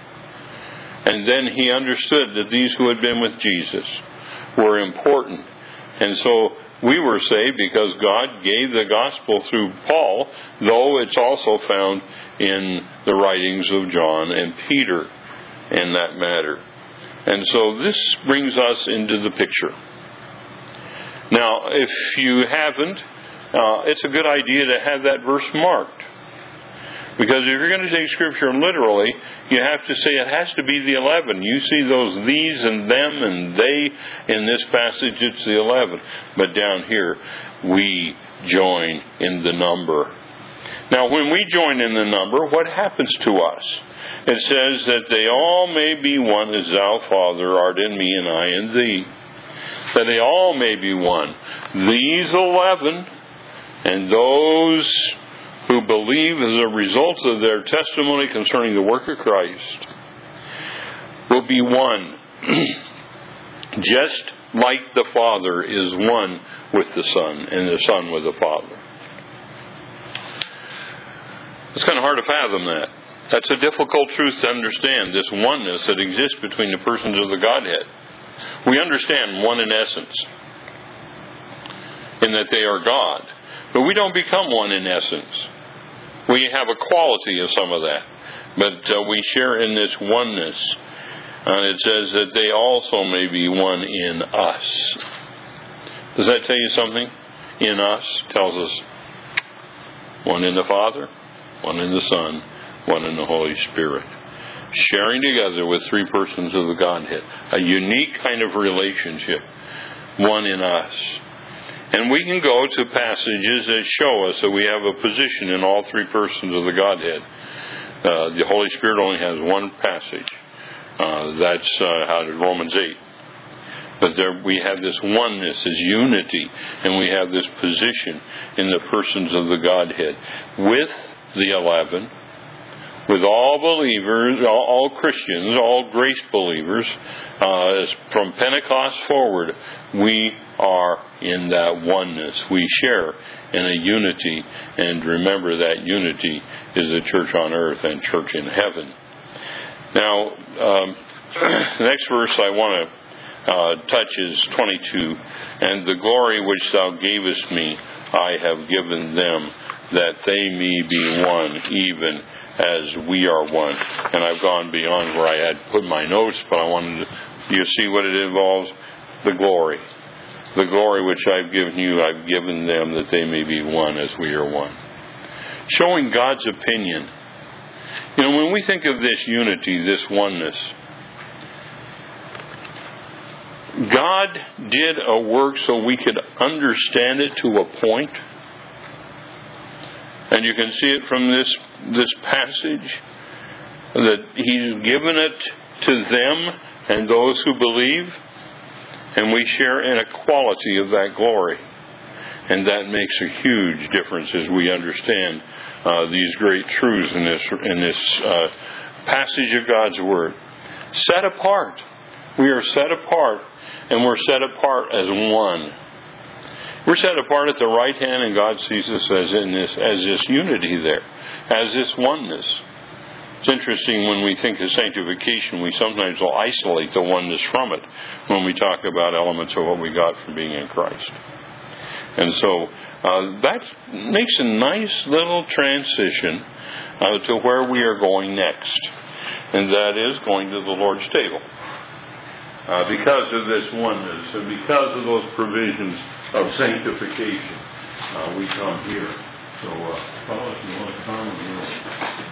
And then he understood that these who had been with Jesus were important. And so we were saved because God gave the gospel through Paul, though it's also found in the writings of John and Peter in that matter. And so this brings us into the picture. Now, if you haven't, uh, it's a good idea to have that verse marked. Because if you're going to take Scripture literally, you have to say it has to be the eleven. You see those these and them and they in this passage, it's the eleven. But down here, we join in the number. Now, when we join in the number, what happens to us? It says that they all may be one as thou, Father, art in me and I in thee. That they all may be one. These eleven and those who believe as a result of their testimony concerning the work of Christ will be one. Just like the Father is one with the Son and the Son with the Father. It's kind of hard to fathom that. That's a difficult truth to understand, this oneness that exists between the persons of the Godhead. We understand one in essence, in that they are God. But we don't become one in essence. We have a quality of some of that. But uh, we share in this oneness. And it says that they also may be one in us. Does that tell you something? In us tells us one in the Father, one in the Son, one in the Holy Spirit. Sharing together with three persons of the Godhead. A unique kind of relationship. One in us. And we can go to passages that show us that we have a position in all three persons of the Godhead. Uh, the Holy Spirit only has one passage. Uh, that's uh, out of Romans eight. But there we have this oneness, this unity, and we have this position in the persons of the Godhead. With the eleven, with all believers, all, all Christians, all grace believers, uh, from Pentecost forward, we are in that oneness. We share in a unity, and remember that unity is the church on earth and church in heaven. Now, um, the next verse I want to uh, touch is twenty-two. And the glory which thou gavest me, I have given them, that they may be one, even as we are one. And I've gone beyond where I had put my notes, but I wanted to, you see what it involves? The glory. The glory which I've given you, I've given them, that they may be one as we are one. Showing God's opinion. You know, when we think of this unity, this oneness, God did a work so we could understand it to a point. And you can see it from this, this passage, that He's given it to them and those who believe, and we share in a quality of that glory. And that makes a huge difference as we understand uh, these great truths in this, in this uh, passage of God's Word. Set apart. We are set apart, and we're set apart as one. We're set apart at the right hand, and God sees us as in this, as this unity there, as this oneness. It's interesting when we think of sanctification, we sometimes will isolate the oneness from it when we talk about elements of what we got from being in Christ. And so uh, that makes a nice little transition uh, to where we are going next, and that is going to the Lord's table. Uh, because of this oneness and because of those provisions of sanctification, uh, we come here. So, uh, fellas, you want to come and you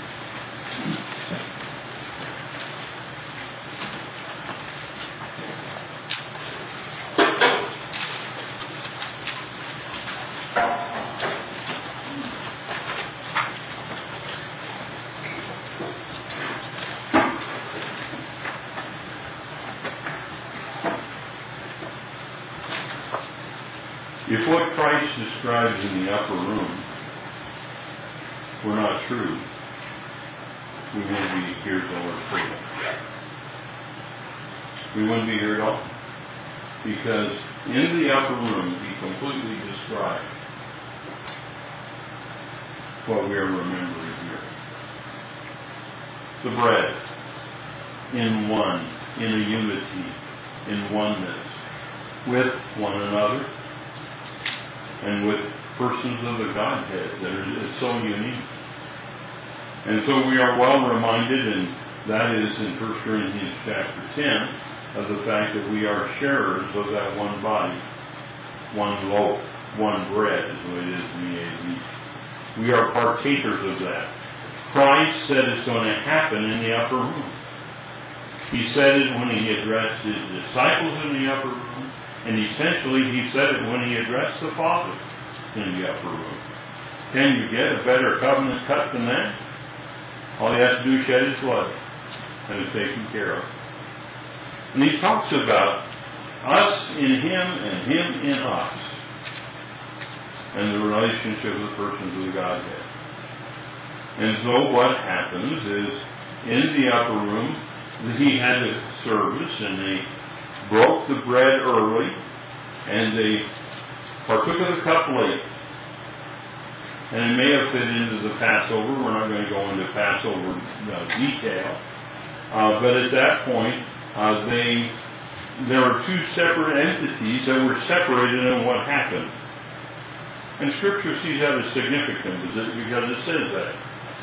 If what Christ describes in the upper room were not true, we wouldn't be here at the Lord's table. We wouldn't be here at all. Because in the upper room, He completely described what we are remembering here. The bread, in one, in a unity, in oneness, with one another, and with persons of the Godhead that are so unique. And so we are well reminded, and that is in First Corinthians chapter ten, of the fact that we are sharers of that one body, one loaf, one bread, is what it is in the A V. We are partakers of that. Christ said it's going to happen in the upper room. He said it when He addressed His disciples in the upper room. And essentially, He said it when He addressed the Father in the upper room. Can you get a better covenant cut than that? All you have to do is shed His blood, and it's taken care of. And He talks about us in Him and Him in us, and the relationship of the persons of the Godhead. And so what happens is, in the upper room, He had a service, and they broke the bread early, and they partook of the cup late. And it may have fit into the Passover. We're not going to go into Passover uh, detail. Uh, but at that point, uh, they there were two separate entities that were separated in what happened. And Scripture sees that as significant because it says that.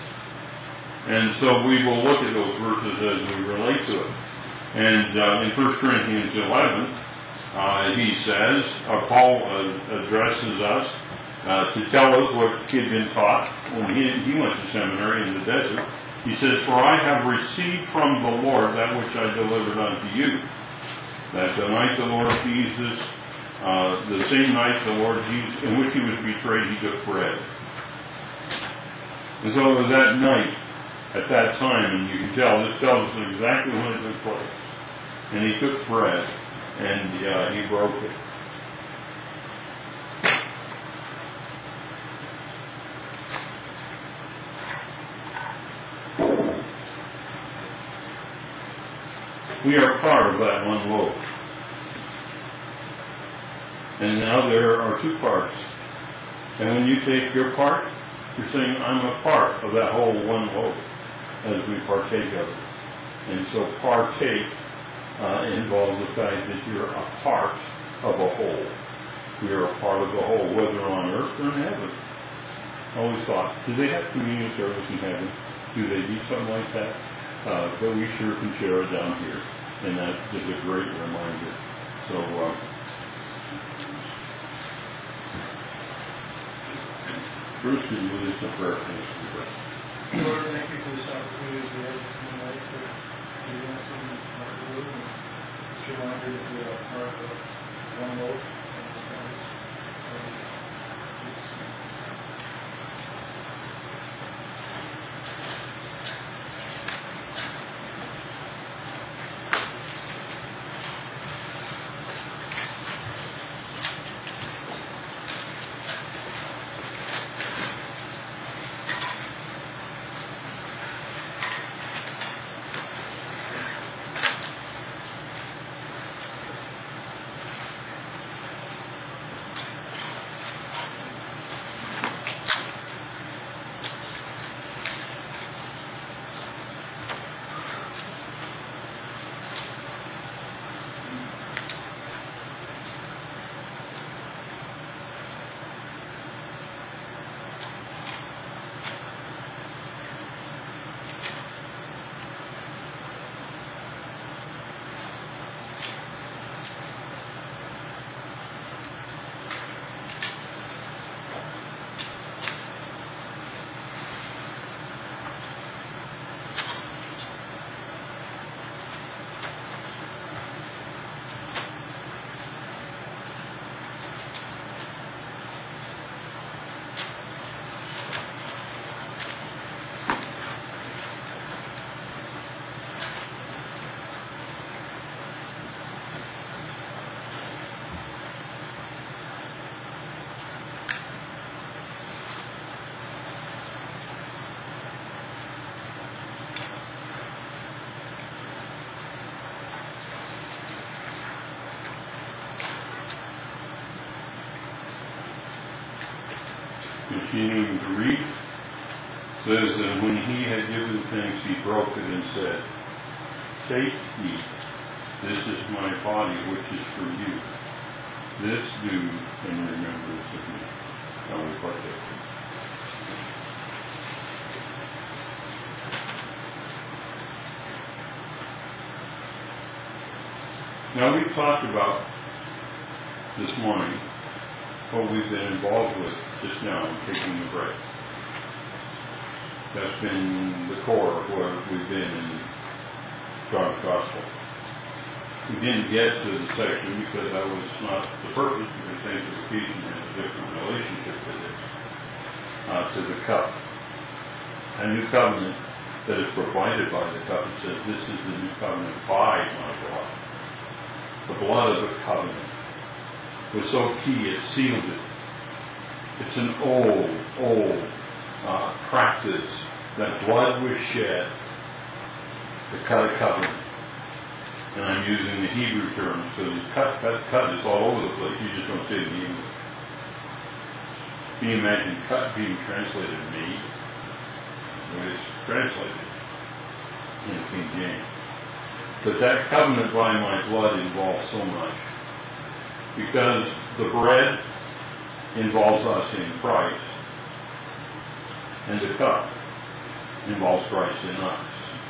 And so we will look at those verses as we relate to it. And uh, in First Corinthians eleven, uh, he says, uh, Paul uh, addresses us uh, to tell us what he had been taught when he, he went to seminary in the desert. He says, "For I have received from the Lord that which I delivered unto you, that the night the Lord Jesus, uh, the same night the Lord Jesus, in which He was betrayed, He took bread." And so it was that night, at that time, and you can tell, this tells us exactly when it took place. And He took bread, and uh, He broke it. We are part of that one loaf. And now there are two parts. And when you take your part, you're saying, I'm a part of that whole one loaf as we partake of it. And so partake uh, involves the fact that you're a part of a whole. We are a part of the whole, whether on earth or in heaven. I always thought, do they have communion service in heaven? Do they do something like that? Uh, but we sure can share it down here. And that is a great reminder. So, uh, Bruce, can you lead us in prayer, please? Lord, thank you for this opportunity we have tonight for giving us some our word and just a reminder that we are part of one loaf and His Christ. Continuing to read, says, and when he had given thanks, he broke it and said, "Take, eat, this is my body which is for you. This do in remembrance of me." Now we partake. Now we've talked about this morning what we've been involved with just now in taking the break. That's been the core of where we've been in God's Gospel. We didn't get to the section because that was not the purpose, because sanctification has a different relationship with it, uh, to the cup. A new covenant that is provided by the cup. It says, "This is the new covenant by my blood." The blood of the covenant was so key, it sealed it. It's an old, old uh, practice that blood was shed to cut a covenant. And I'm using the Hebrew term, so the cut, cut, cut is all over the place. You just don't say it in English. Can you imagine cut being translated made? The way it's translated in King James. But that covenant by my blood involves so much. Because the bread involves us in Christ, and the cup involves Christ in us.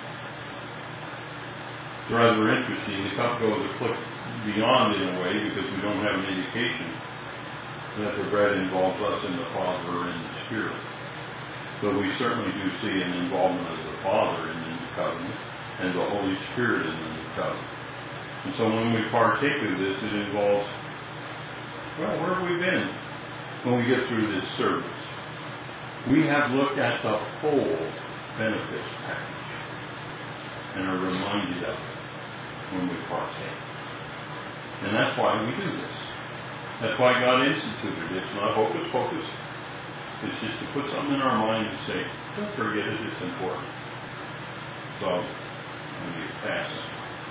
It's rather interesting. The cup goes a click beyond in a way because we don't have an indication that the bread involves us in the Father and the Spirit. But we certainly do see an involvement of the Father in the new covenant and the Holy Spirit in the new covenant. And so when we partake of this, it involves, well, where have we been when we get through this service? We have looked at the whole benefits package and are reminded of it when we partake. And that's why we do this. That's why God instituted it. It's not hocus pocus. It's just to put something in our mind and say, don't forget it, it's important. So, when we pass it.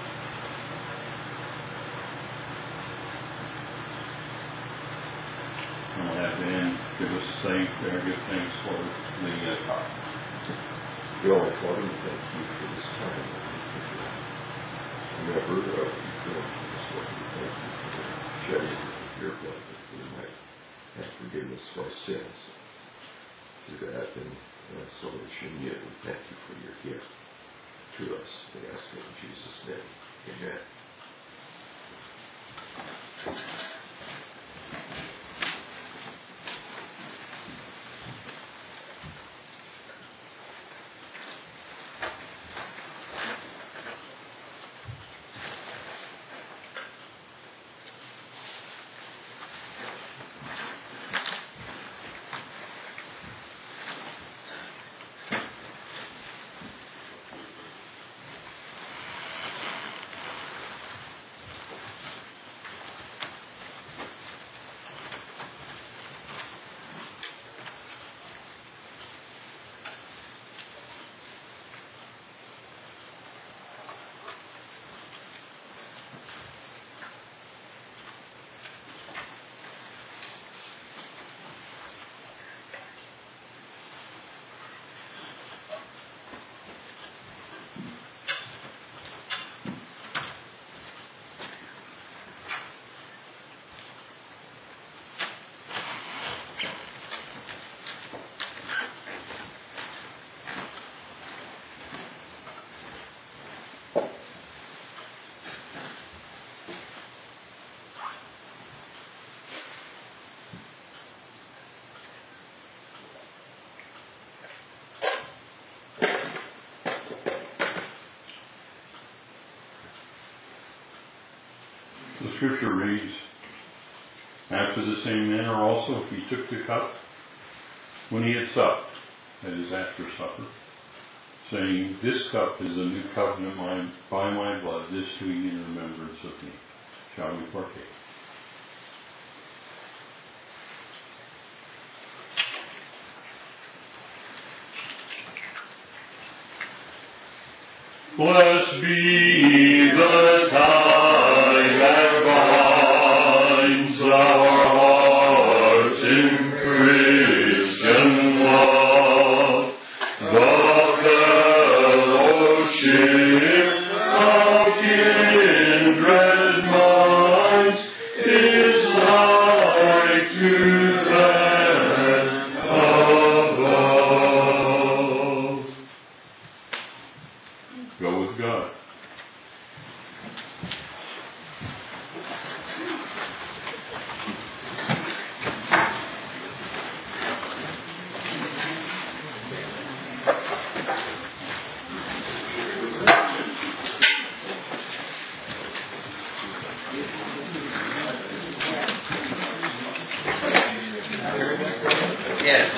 And we'll have Dan give us thanks, uh, give thanks for the uh, cup. Lord, Father, we thank you for this time that we can remember of you doing for us, Lord. We thank you for the shedding of your blood that we might have forgiveness for our sins. Through that and uh, salvation yet, we thank you for your gift to us. We ask it in Jesus' name. Amen. scripture reads, after the same manner also he took the cup when he had supped, that is after supper, saying, this cup is the new covenant mine, by my blood, this do ye in remembrance of me. Shall we partake? Blessed be the tie that binds our hearts in Christian love, the fellowship of kindred minds is like to that above. Go with God. Yes.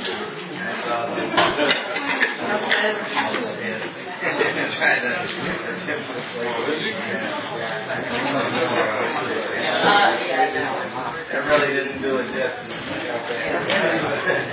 Try to. It really didn't do it justice.